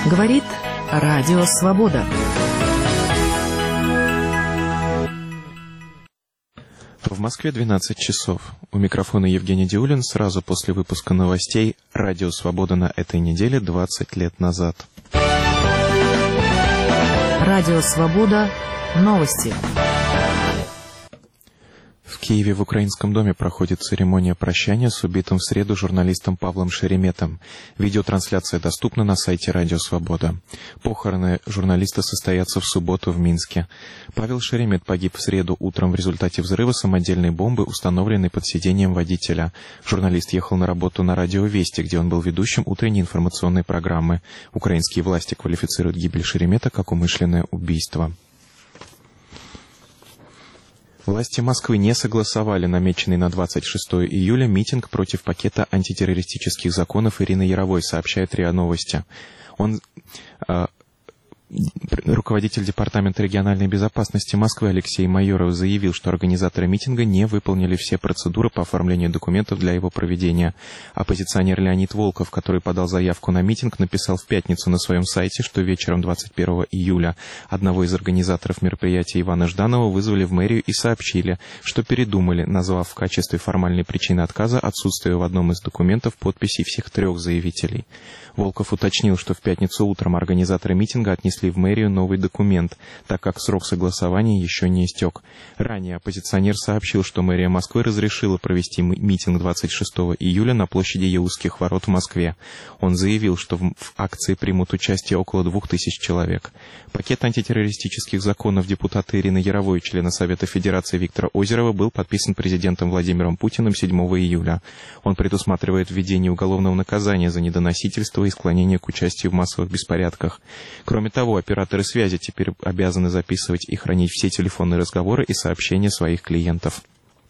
Говорит Радио Свобода. В Москве 12 часов. У микрофона Евгений Диулин. Сразу после выпуска новостей «Радио Свобода» на этой неделе 20 лет назад. Радио Свобода. Новости. В Киеве в Украинском доме проходит церемония прощания с убитым в среду журналистом Павлом Шереметом. Видеотрансляция доступна на сайте «Радио Свобода». Похороны журналиста состоятся в субботу в Минске. Павел Шеремет погиб в среду утром в результате взрыва самодельной бомбы, установленной под сиденьем водителя. Журналист ехал на работу на радио «Вести», где он был ведущим утренней информационной программы. Украинские власти квалифицируют гибель Шеремета как умышленное убийство. Власти Москвы не согласовали намеченный на 26 июля митинг против пакета антитеррористических законов Ирины Яровой, сообщает РИА Новости. Руководитель Департамента региональной безопасности Москвы Алексей Майоров заявил, что организаторы митинга не выполнили все процедуры по оформлению документов для его проведения. Оппозиционер Леонид Волков, который подал заявку на митинг, написал в пятницу на своем сайте, что вечером 21 июля одного из организаторов мероприятия Ивана Жданова вызвали в мэрию и сообщили, что передумали, назвав в качестве формальной причины отказа отсутствие в одном из документов подписей всех трех заявителей. Волков уточнил, что в пятницу утром организаторы митинга отнесли в мэрию новый документ, так как срок согласования еще не истек. Ранее оппозиционер сообщил, что мэрия Москвы разрешила провести митинг 26 июля на площади Яузских ворот в Москве. Он заявил, что в акции примут участие около 2000 человек. Пакет антитеррористических законов депутата Ирины Яровой, члена Совета Федерации Виктора Озерова, был подписан президентом Владимиром Путиным 7 июля. Он предусматривает введение уголовного наказания за недоносительство и склонение к участию в массовых беспорядках. Кроме того, операторы связи теперь обязаны записывать и хранить все телефонные разговоры и сообщения своих клиентов.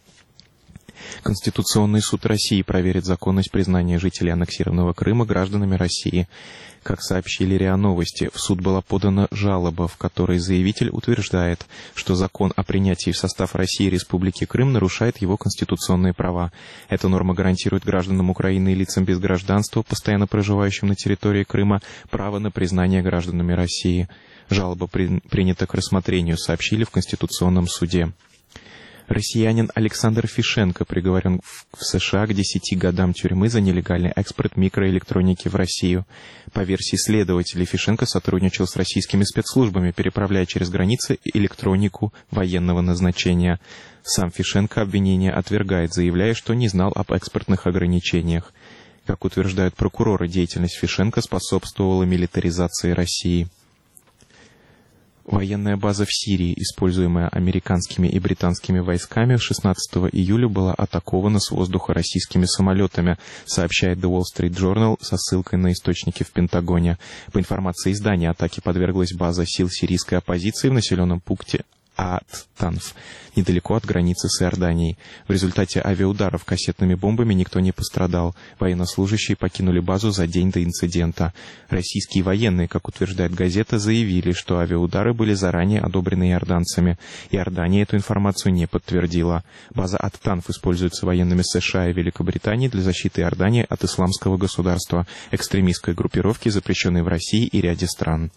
Конституционный суд России проверит законность признания жителей аннексированного Крыма гражданами России. Как сообщили РИА Новости, в суд была подана жалоба, в которой заявитель утверждает, что закон о принятии в состав России Республики Крым нарушает его конституционные права. Эта норма гарантирует гражданам Украины и лицам без гражданства, постоянно проживающим на территории Крыма, право на признание гражданами России. Жалоба принята к рассмотрению, сообщили в Конституционном суде. Россиянин Александр Фишенко приговорен в США к 10 годам тюрьмы за нелегальный экспорт микроэлектроники в Россию. По версии следователей, Фишенко сотрудничал с российскими спецслужбами, переправляя через границы электронику военного назначения. Сам Фишенко обвинение отвергает, заявляя, что не знал об экспортных ограничениях. Как утверждают прокуроры, деятельность Фишенко способствовала милитаризации России. Военная база в Сирии, используемая американскими и британскими войсками, 16 июля была атакована с воздуха российскими самолетами, сообщает The Wall Street Journal со ссылкой на источники в Пентагоне. По информации издания, атаке подверглась база сил сирийской оппозиции в населенном пункте Ат-Танф, недалеко от границы с Иорданией. В результате авиаударов кассетными бомбами никто не пострадал. Военнослужащие покинули базу за день до инцидента. Российские военные, как утверждает газета, заявили, что авиаудары были заранее одобрены иорданцами. Иордания эту информацию не подтвердила. База Ат-Танф используется военными США и Великобритании для защиты Иордании от исламского государства, экстремистской группировки, запрещенной в России и ряде стран.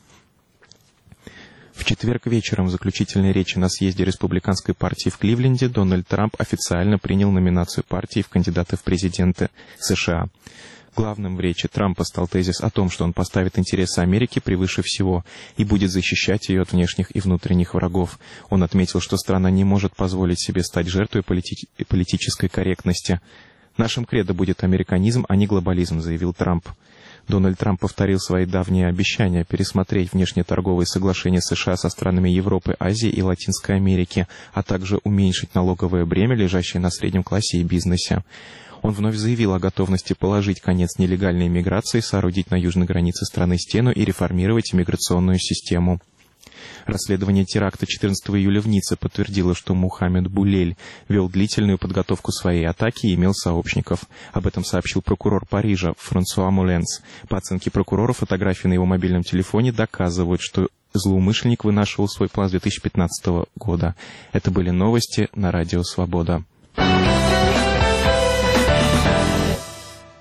В четверг вечером в заключительной речи на съезде республиканской партии в Кливленде Дональд Трамп официально принял номинацию партии в кандидаты в президенты США. Главным в речи Трампа стал тезис о том, что он поставит интересы Америки превыше всего и будет защищать ее от внешних и внутренних врагов. Он отметил, что страна не может позволить себе стать жертвой политической корректности. «Нашим кредо будет американизм, а не глобализм», — заявил Трамп. Дональд Трамп повторил свои давние обещания пересмотреть внешнеторговые соглашения США со странами Европы, Азии и Латинской Америки, а также уменьшить налоговое бремя, лежащее на среднем классе и бизнесе. Он вновь заявил о готовности положить конец нелегальной миграции, соорудить на южной границе страны стену и реформировать иммиграционную систему. Расследование теракта 14 июля в Ницце подтвердило, что Мухаммед Булель вел длительную подготовку своей атаки и имел сообщников. Об этом сообщил прокурор Парижа Франсуа Моленс. По оценке прокурора, фотографии на его мобильном телефоне доказывают, что злоумышленник вынашивал свой план с 2015 года. Это были новости на Радио Свобода.